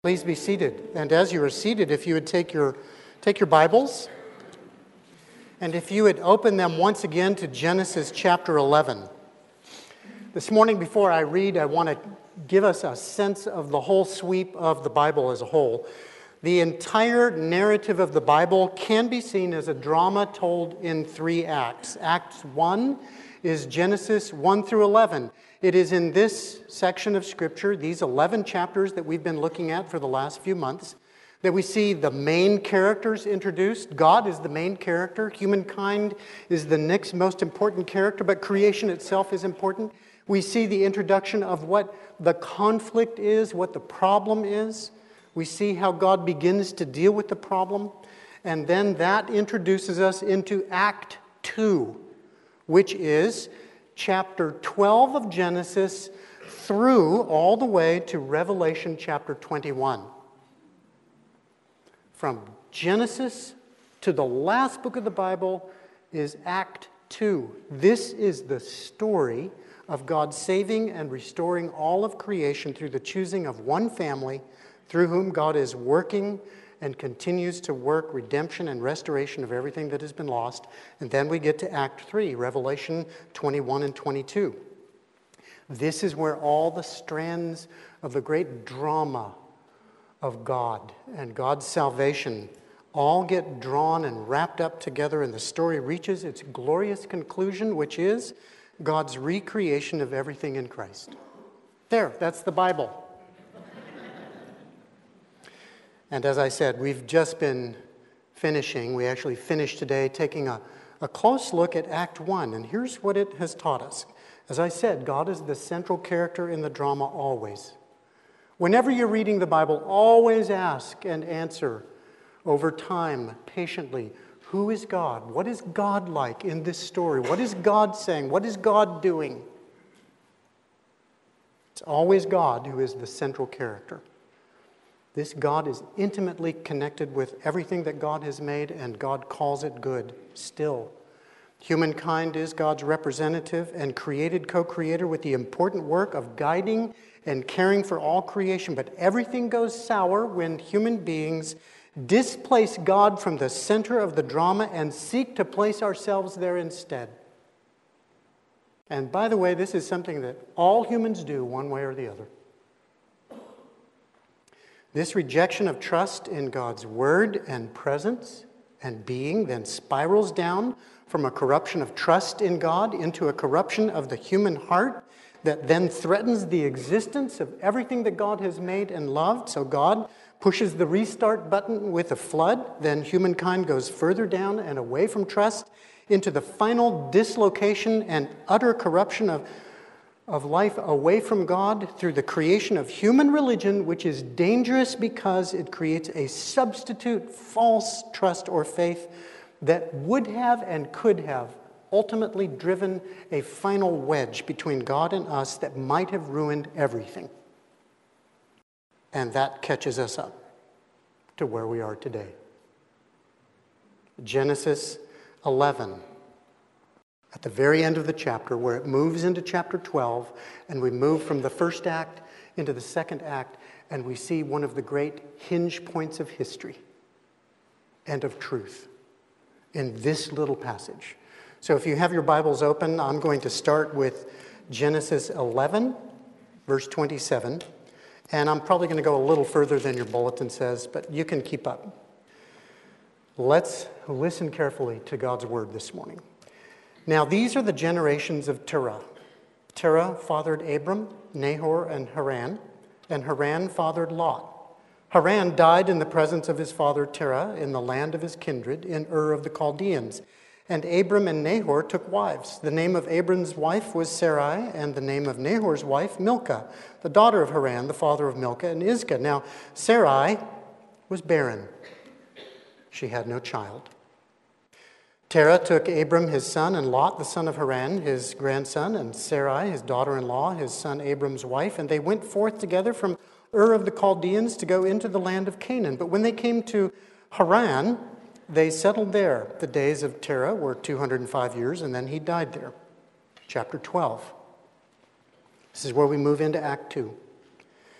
Please be seated. And as you are seated, if you would take your Bibles, and if you would open them once again to Genesis chapter 11. This morning, before I read, I want to give us a sense of the whole sweep of the Bible as a whole. The entire narrative of the Bible can be seen as a drama told in 3 acts. Act 1 is Genesis 1 through 11. It is in this section of Scripture, these 11 chapters that we've been looking at for the last few months, that we see the main characters introduced. God is the main character. Humankind is the next most important character, but creation itself is important. We see the introduction of what the conflict is, what the problem is. We see how God begins to deal with the problem. And then that introduces us into Act 2, which is chapter 12 of Genesis through all the way to Revelation chapter 21. From Genesis to the last book of the Bible is Act 2. This is the story of God saving and restoring all of creation through the choosing of one family through whom God is working and continues to work redemption and restoration of everything that has been lost. And then we get to Act 3, Revelation 21 and 22. This is where all the strands of the great drama of God and God's salvation all get drawn and wrapped up together, and the story reaches its glorious conclusion, which is God's recreation of everything in Christ. There, that's the Bible. And as I said, we've just been finishing. We actually finished today taking a close look at Act 1. And here's what it has taught us. As I said, God is the central character in the drama always. Whenever you're reading the Bible, always ask and answer over time, patiently, who is God? What is God like in this story? What is God saying? What is God doing? It's always God who is the central character. This God is intimately connected with everything that God has made, and God calls it good still. Humankind is God's representative and created co-creator with the important work of guiding and caring for all creation. But everything goes sour when human beings displace God from the center of the drama and seek to place ourselves there instead. And by the way, this is something that all humans do one way or the other. This rejection of trust in God's word and presence and being then spirals down from a corruption of trust in God into a corruption of the human heart that then threatens the existence of everything that God has made and loved. So God pushes the restart button with a flood. Then humankind goes further down and away from trust into the final dislocation and utter corruption of life away from God through the creation of human religion, which is dangerous because it creates a substitute false trust or faith that would have and could have ultimately driven a final wedge between God and us that might have ruined everything. And that catches us up to where we are today. Genesis 11. At the very end of the chapter, where it moves into chapter 12, and we move from the first act into the second act, and we see one of the great hinge points of history and of truth in this little passage. So if you have your Bibles open, I'm going to start with Genesis 11, verse 27, and I'm probably going to go a little further than your bulletin says, but you can keep up. Let's listen carefully to God's word this morning. Now, these are the generations of Terah. Terah fathered Abram, Nahor, and Haran fathered Lot. Haran died in the presence of his father Terah in the land of his kindred in Ur of the Chaldeans. And Abram and Nahor took wives. The name of Abram's wife was Sarai, and the name of Nahor's wife Milcah, the daughter of Haran, the father of Milcah and Iscah. Now, Sarai was barren. She had no child. Terah took Abram his son, and Lot the son of Haran his grandson, and Sarai his daughter-in-law, his son Abram's wife, and they went forth together from Ur of the Chaldeans to go into the land of Canaan. But when they came to Haran, they settled there. The days of Terah were 205 years, and then he died there. Chapter 12. This is where we move into Act 2.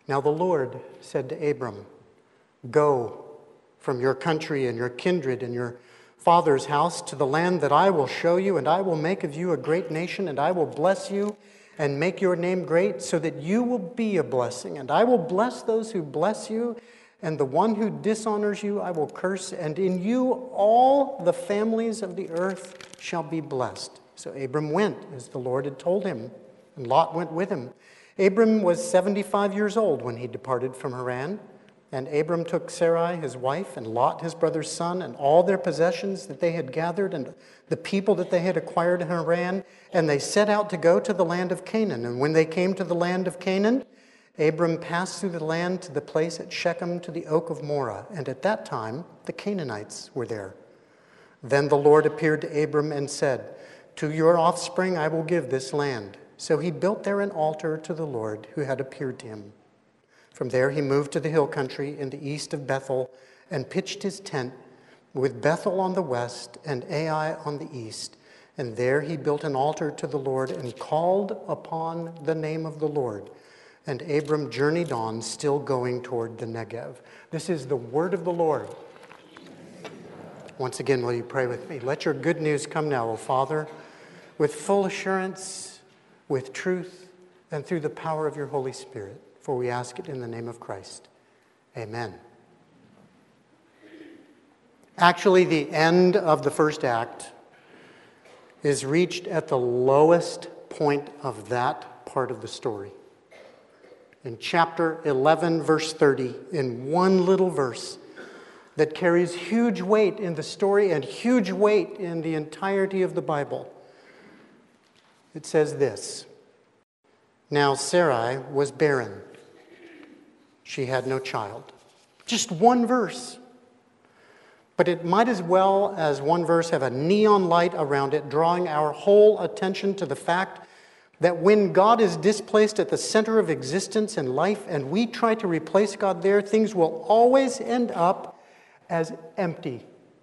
Now the Lord said to Abram, "Go from your country and your kindred and your father's house to the land that I will show you, and I will make of you a great nation, and I will bless you and make your name great, so that you will be a blessing. And I will bless those who bless you, and the one who dishonors you I will curse, and in you all the families of the earth shall be blessed." So Abram went as the Lord had told him, and Lot went with him. Abram was 75 years old when he departed from Haran. And Abram took Sarai, his wife, and Lot, his brother's son, and all their possessions that they had gathered, and the people that they had acquired in Haran, and they set out to go to the land of Canaan. And when they came to the land of Canaan, Abram passed through the land to the place at Shechem to the oak of Moreh, and at that time the Canaanites were there. Then the Lord appeared to Abram and said, "To your offspring I will give this land." So he built there an altar to the Lord who had appeared to him. From there he moved to the hill country in the east of Bethel and pitched his tent with Bethel on the west and Ai on the east. And there he built an altar to the Lord and called upon the name of the Lord. And Abram journeyed on, still going toward the Negev. This is the word of the Lord. Once again, will you pray with me? Let your good news come now, O Father, with full assurance, with truth, and through the power of your Holy Spirit. For we ask it in the name of Christ. Amen. Actually, the end of the first act is reached at the lowest point of that part of the story. In chapter 11, verse 30, in one little verse that carries huge weight in the story and huge weight in the entirety of the Bible, it says this: "Now Sarai was barren. She had no child." Just one verse. But it might as well as one verse have a neon light around it, drawing our whole attention to the fact that when God is displaced at the center of existence and life, and we try to replace God there, things will always end up as empty.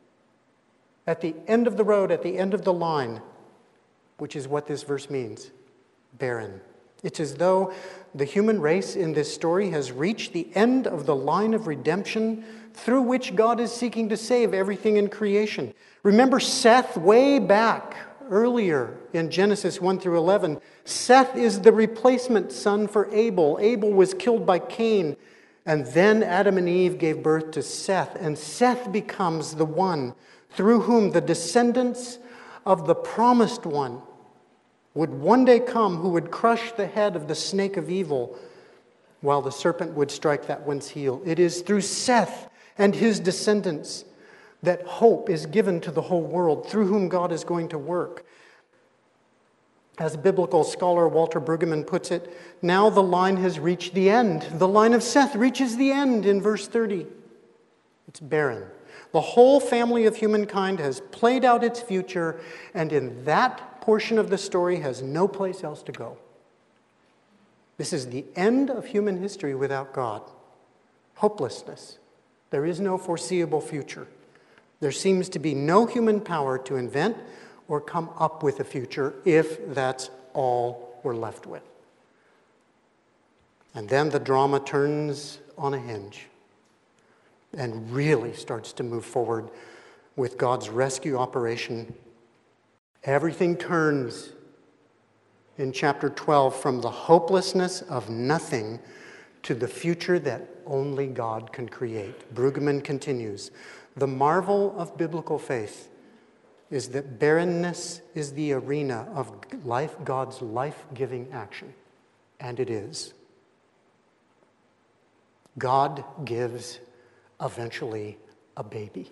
At the end of the road, at the end of the line, which is what this verse means, barren. It's as though the human race in this story has reached the end of the line of redemption through which God is seeking to save everything in creation. Remember Seth way back earlier in Genesis 1 through 11. Seth is the replacement son for Abel. Abel was killed by Cain. And then Adam and Eve gave birth to Seth. And Seth becomes the one through whom the descendants of the promised one would one day come, who would crush the head of the snake of evil while the serpent would strike that one's heel. It is through Seth and his descendants that hope is given to the whole world, through whom God is going to work. As biblical scholar Walter Brueggemann puts it, now the line has reached the end. The line of Seth reaches the end in verse 30. It's barren. The whole family of humankind has played out its future, and in that portion of the story has no place else to go. This is the end of human history without God. Hopelessness. There is no foreseeable future. There seems to be no human power to invent or come up with a future if that's all we're left with. And then the drama turns on a hinge and really starts to move forward with God's rescue operation. Everything turns in chapter 12 from the hopelessness of nothing to the future that only God can create. Brueggemann continues, "The marvel of biblical faith is that barrenness is the arena of life, God's life-giving action." And it is. God gives eventually a baby.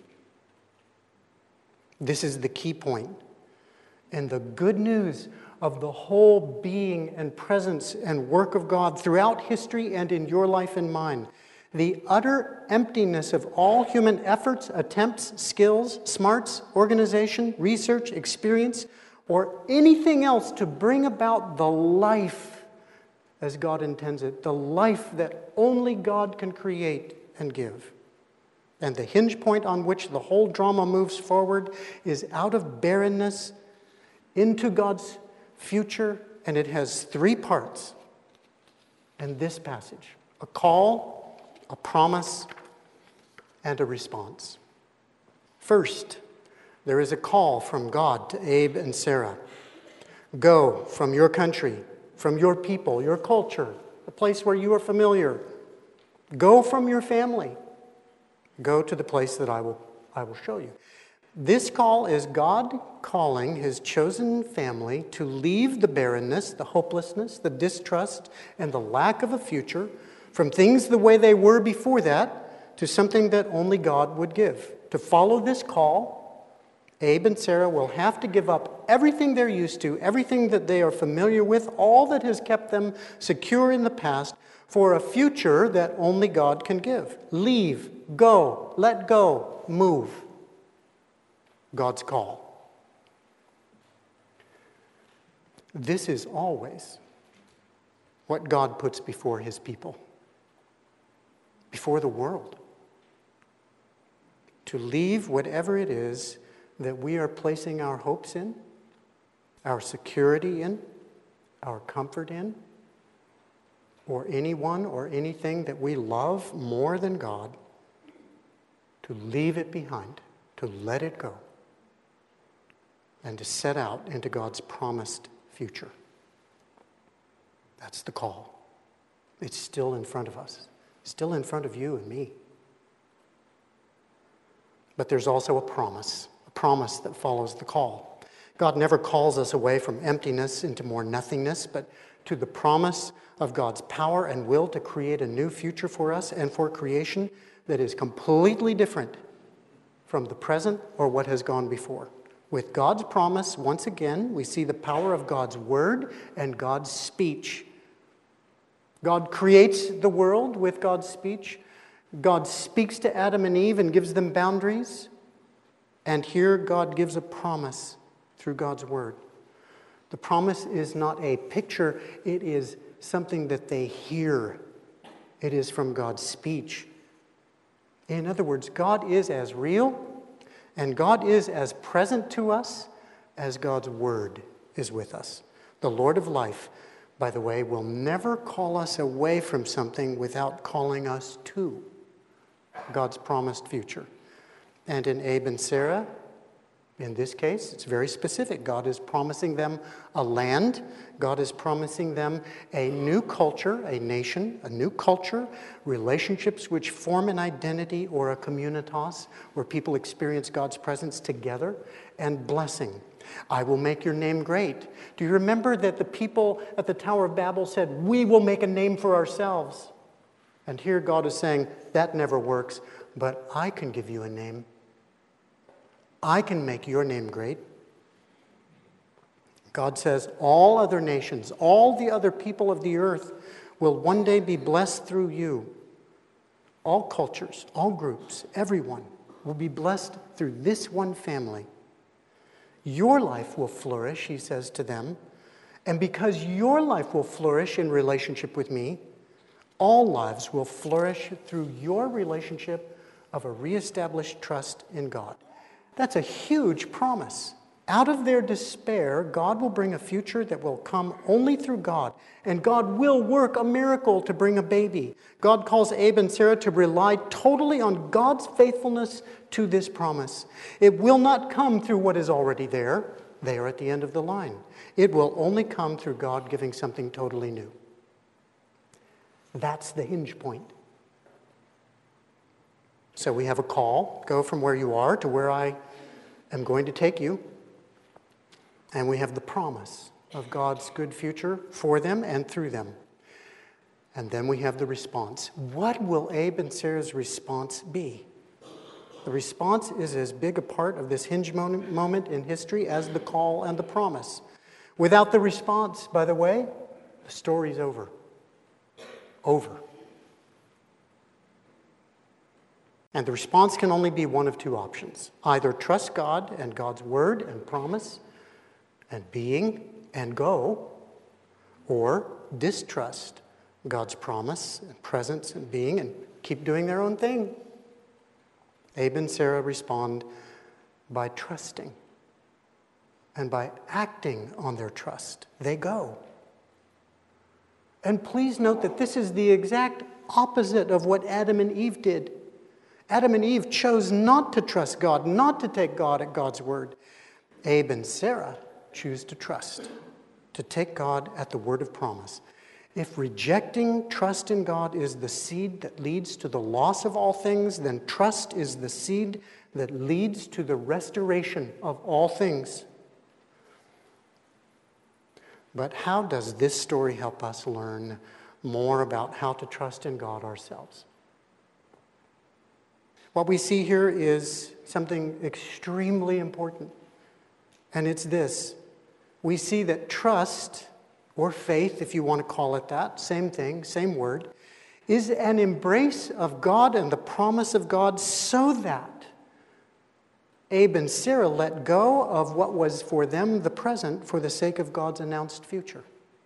This is the key point. And the good news of the whole being and presence and work of God throughout history and in your life and mine. The utter emptiness of all human efforts, attempts, skills, smarts, organization, research, experience, or anything else to bring about the life as God intends it, the life that only God can create and give. And the hinge point on which the whole drama moves forward is out of barrenness into God's future, and it has three parts. And this passage, A call, a promise, and a response. First, there is a call from God to Abe and Sarah. Go from your country, from your people, your culture, the place where you are familiar. Go from your family. Go to the place that I will show you. This call is God calling his chosen family to leave the barrenness, the hopelessness, the distrust, and the lack of a future from things the way they were before that to something that only God would give. To follow this call, Abe and Sarah will have to give up everything they're used to, everything that they are familiar with, all that has kept them secure in the past, for a future that only God can give. Leave, go, let go, move. God's call. This is always what God puts before his people, before the world. To leave whatever it is that we are placing our hopes in, our security in, our comfort in, or anyone or anything that we love more than God, to leave it behind, to let it go, and to set out into God's promised future. That's the call. It's still in front of us, still in front of you and me. But there's also a promise that follows the call. God never calls us away from emptiness into more nothingness, but to the promise of God's power and will to create a new future for us and for creation that is completely different from the present or what has gone before. With God's promise, once again, we see the power of God's word and God's speech. God creates the world with God's speech. God speaks to Adam and Eve and gives them boundaries. And here God gives a promise through God's word. The promise is not a picture, it is something that they hear. It is from God's speech. In other words, God is as real and God is as present to us as God's word is with us. The Lord of life, by the way, will never call us away from something without calling us to God's promised future. And in Abe and Sarah, in this case, it's very specific. God is promising them a land. God is promising them a new culture, a nation, a new culture, relationships which form an identity or a communitas where people experience God's presence together, and blessing. I will make your name great. Do you remember that the people at the Tower of Babel said, we will make a name for ourselves? And here God is saying, that never works, but I can give you a name. I can make your name great. God says all other nations, all the other people of the earth will one day be blessed through you. All cultures, all groups, everyone will be blessed through this one family. Your life will flourish, he says to them, and because your life will flourish in relationship with me, all lives will flourish through your relationship of a reestablished trust in God. That's a huge promise. Out of their despair, God will bring a future that will come only through God. And God will work a miracle to bring a baby. God calls Abe and Sarah to rely totally on God's faithfulness to this promise. It will not come through what is already there. They are at the end of the line. It will only come through God giving something totally new. That's the hinge point. So we have a call, go from where you are to where I am going to take you. And we have the promise of God's good future for them and through them. And then we have the response. What will Abe and Sarah's response be? The response is as big a part of this hinge moment in history as the call and the promise. Without the response, by the way, the story's over. Over. And the response can only be one of two options. Either trust God and God's word and promise and being and go, or distrust God's promise and presence and being and keep doing their own thing. Abe and Sarah respond by trusting and by acting on their trust. They go. And please note that this is the exact opposite of what Adam and Eve did. Adam and Eve chose not to trust God, not to take God at God's word. Abe and Sarah choose to trust, to take God at the word of promise. If rejecting trust in God is the seed that leads to the loss of all things, then trust is the seed that leads to the restoration of all things. But how does this story help us learn more about how to trust in God ourselves? What we see here is something extremely important, and it's this. We see that trust, or faith, if you want to call it that, same thing, same word, is an embrace of God and the promise of God so that Abe and Sarah let go of what was for them the present for the sake of God's announced future.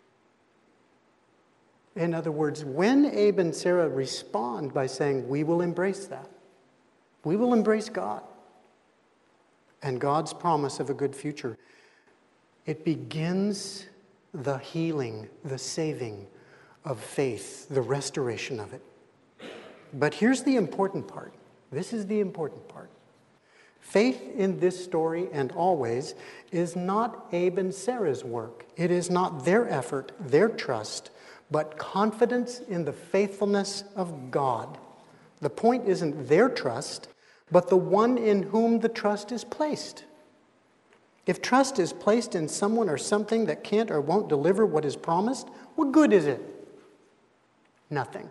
In other words, when Abe and Sarah respond by saying, we will embrace that, we will embrace God and God's promise of a good future, it begins the healing, the saving of faith, the restoration of it. But here's the important part. This is the important part. Faith in this story and always is not Abe and Sarah's work. It is not their effort, their trust, but confidence in the faithfulness of God. The point isn't their trust, but the one in whom the trust is placed. If trust is placed in someone or something that can't or won't deliver what is promised, what good is it? Nothing.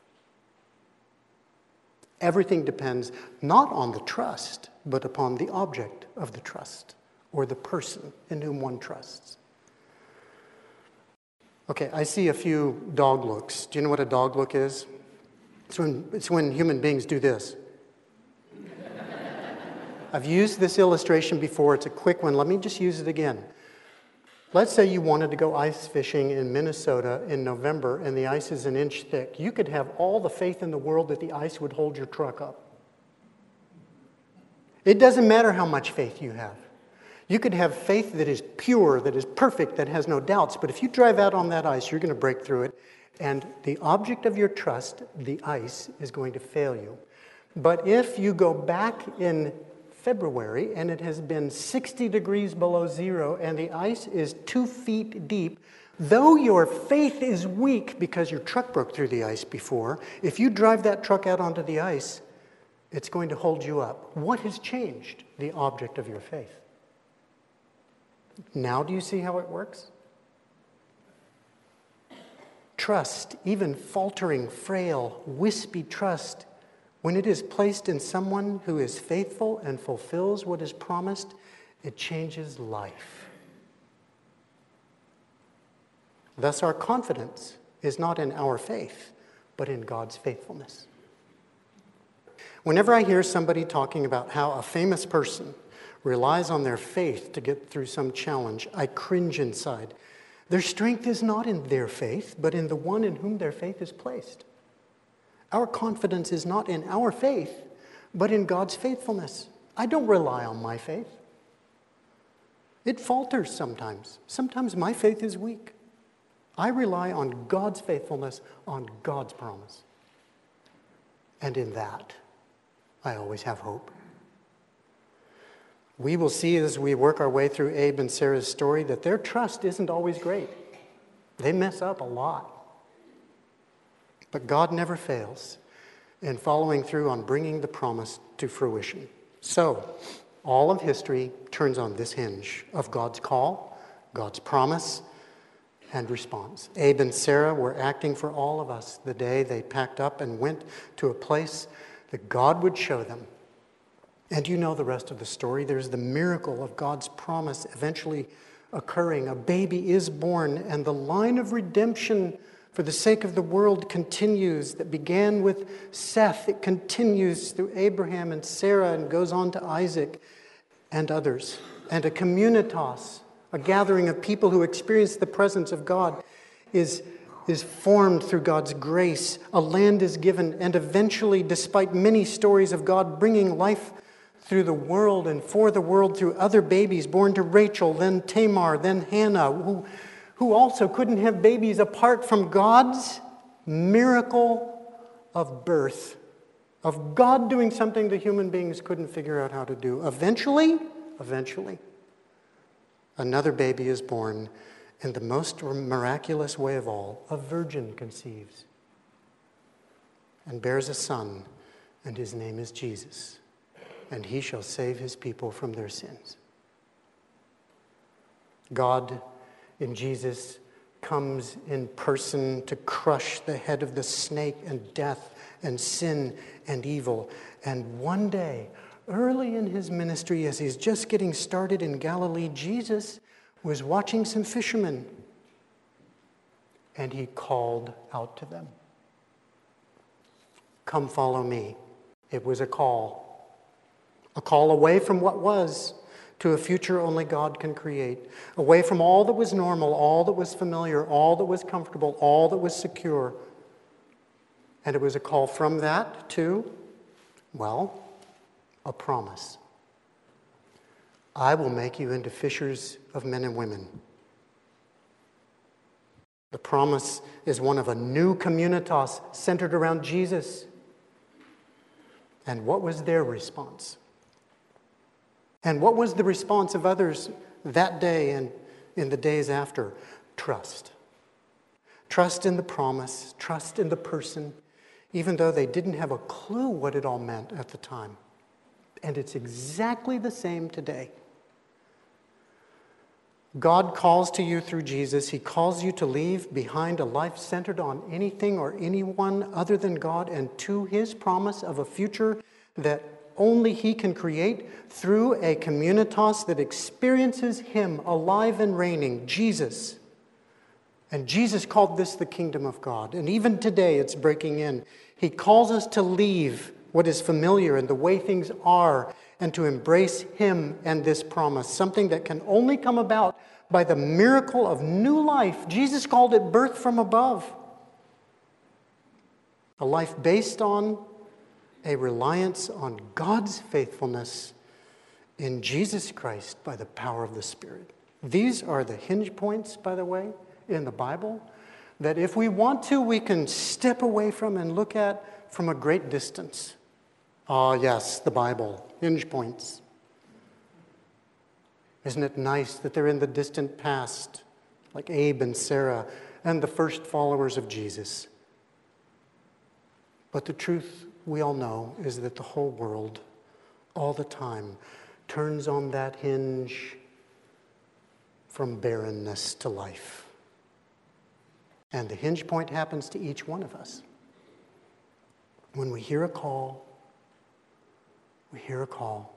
Everything depends not on the trust, but upon the object of the trust, or the person in whom one trusts. Okay, I see a few dog looks. Do you know what a dog look is? It's when human beings do this. I've used this illustration before. It's a quick one. Let me just use it again. Let's say you wanted to go ice fishing in Minnesota in November and the ice is an inch thick. You could have all the faith in the world that the ice would hold your truck up. It doesn't matter how much faith you have. You could have faith that is pure, that is perfect, that has no doubts. But if you drive out on that ice, you're going to break through it. And the object of your trust, the ice, is going to fail you. But if you go back in February and it has been 60 degrees below zero and the ice is 2 feet deep, though your faith is weak because your truck broke through the ice before, if you drive that truck out onto the ice, it's going to hold you up. What has changed? The object of your faith. Now do you see how it works? Trust, even faltering, frail, wispy trust, when it is placed in someone who is faithful and fulfills what is promised, it changes life. Thus, our confidence is not in our faith, but in God's faithfulness. Whenever I hear somebody talking about how a famous person relies on their faith to get through some challenge, I cringe inside. Their strength is not in their faith, but in the one in whom their faith is placed. Our confidence is not in our faith, but in God's faithfulness. I don't rely on my faith. It falters sometimes. Sometimes my faith is weak. I rely on God's faithfulness, on God's promise. And in that, I always have hope. We will see as we work our way through Abe and Sarah's story that their trust isn't always great. They mess up a lot. But God never fails in following through on bringing the promise to fruition. So, all of history turns on this hinge of God's call, God's promise, and response. Abe and Sarah were acting for all of us the day they packed up and went to a place that God would show them. And you know the rest of the story. There's the miracle of God's promise eventually occurring. A baby is born, and the line of redemption for the sake of the world continues. That began with Seth. It continues through Abraham and Sarah and goes on to Isaac and others. And a communitas, a gathering of people who experience the presence of God, is formed through God's grace. A land is given, and eventually, despite many stories of God bringing life through the world and for the world through other babies born to Rachel, then Tamar, then Hannah, who also couldn't have babies apart from God's miracle of birth, of God doing something the human beings couldn't figure out how to do. Eventually, another baby is born in the most miraculous way of all. A virgin conceives and bears a son, and his name is Jesus, and he shall save his people from their sins. God in Jesus comes in person to crush the head of the snake and death and sin and evil. And one day, early in his ministry, as he's just getting started in Galilee, Jesus was watching some fishermen, and he called out to them, "Come follow me." It was a call away from what was to a future only God can create, away from all that was normal, all that was familiar, all that was comfortable, all that was secure. And it was a call from that to, well, a promise. I will make you into fishers of men and women. The promise is one of a new communitas centered around Jesus. And what was their response? And what was the response of others that day and in the days after? Trust. Trust in the promise, trust in the person, even though they didn't have a clue what it all meant at the time. And it's exactly the same today. God calls to you through Jesus. He calls you to leave behind a life centered on anything or anyone other than God and to his promise of a future that only he can create through a communitas that experiences him alive and reigning, Jesus. And Jesus called this the kingdom of God. And even today it's breaking in. He calls us to leave what is familiar and the way things are and to embrace him and this promise, something that can only come about by the miracle of new life. Jesus called it birth from above. A life based on a reliance on God's faithfulness in Jesus Christ by the power of the Spirit. These are the hinge points, by the way, in the Bible, that if we want to, we can step away from and look at from a great distance. Ah, yes, the Bible, hinge points. Isn't it nice that they're in the distant past, like Abe and Sarah and the first followers of Jesus? But the truth we all know is that the whole world, all the time, turns on that hinge from barrenness to life. And the hinge point happens to each one of us. When we hear a call, we hear a call.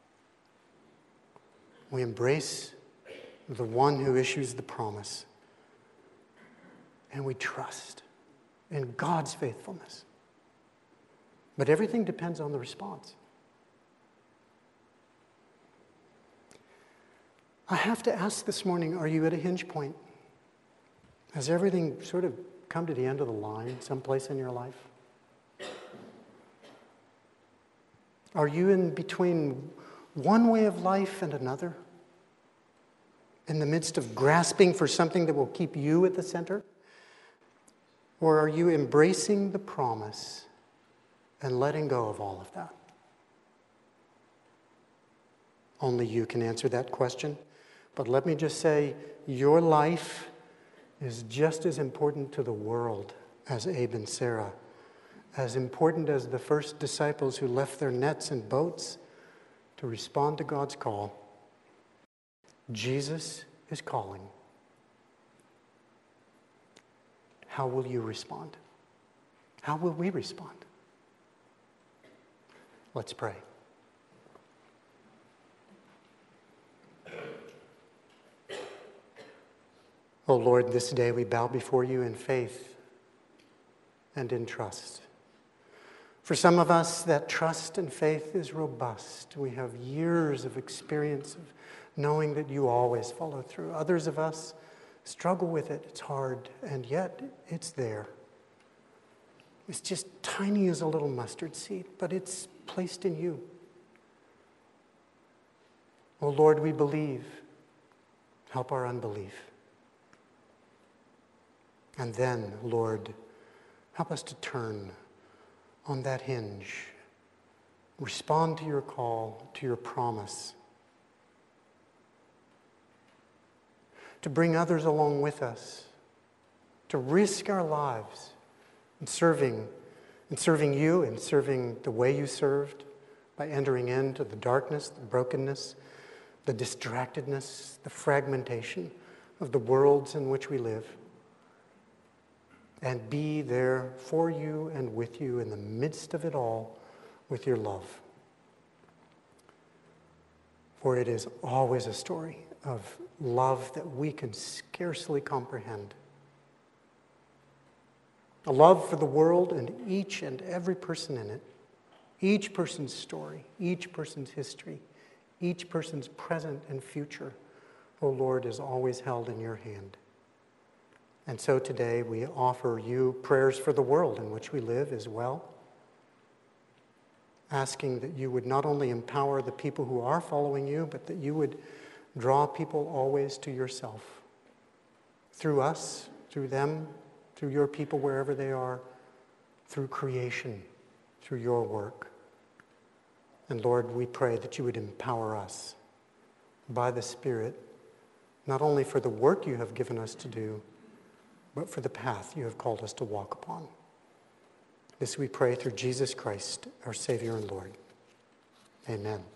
We embrace the one who issues the promise. And we trust in God's faithfulness. But everything depends on the response. I have to ask this morning, are you at a hinge point? Has everything sort of come to the end of the line someplace in your life? Are you in between one way of life and another? In the midst of grasping for something that will keep you at the center? Or are you embracing the promise and letting go of all of that? Only you can answer that question. But let me just say, your life is just as important to the world as Abe and Sarah, as important as the first disciples who left their nets and boats to respond to God's call. Jesus is calling. How will you respond? How will we respond? Let's pray. Oh Lord, this day we bow before you in faith and in trust. For some of us, that trust and faith is robust. We have years of experience of knowing that you always follow through. Others of us struggle with it. It's hard, and yet it's there. It's just tiny as a little mustard seed, but it's placed in you. Oh Lord, we believe. Help our unbelief. And then, Lord, help us to turn on that hinge. Respond to your call, to your promise, to bring others along with us, to risk our lives in serving you and serving the way you served by entering into the darkness, the brokenness, the distractedness, the fragmentation of the worlds in which we live, and be there for you and with you in the midst of it all with your love. For it is always a story of love that we can scarcely comprehend. A love for the world and each and every person in it, each person's story, each person's history, each person's present and future, O Lord, is always held in your hand. And so today we offer you prayers for the world in which we live as well, asking that you would not only empower the people who are following you, but that you would draw people always to yourself, through us, through them, through your people wherever they are, through creation, through your work. And Lord, we pray that you would empower us by the Spirit, not only for the work you have given us to do, but for the path you have called us to walk upon. This we pray through Jesus Christ, our Savior and Lord. Amen.